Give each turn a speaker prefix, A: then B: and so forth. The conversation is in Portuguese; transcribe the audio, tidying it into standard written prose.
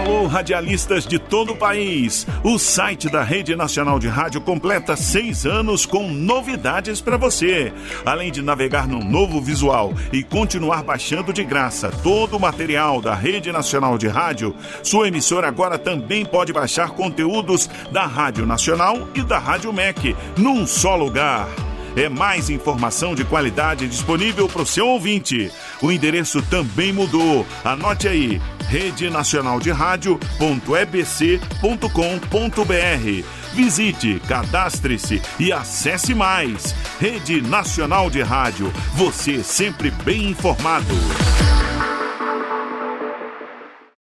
A: Alô, radialistas de todo o país. O site da Rede Nacional de Rádio completa 6 anos com novidades para você. Além de navegar num novo visual e continuar baixando de graça todo o material da Rede Nacional de Rádio, sua emissora agora também pode baixar conteúdos da Rádio Nacional e da Rádio MEC num só lugar. É mais informação de qualidade disponível para o seu ouvinte. O endereço também mudou. Anote aí, redenacionalderádio.ebc.com.br. Visite, cadastre-se e acesse mais. Rede Nacional de Rádio, você sempre bem informado.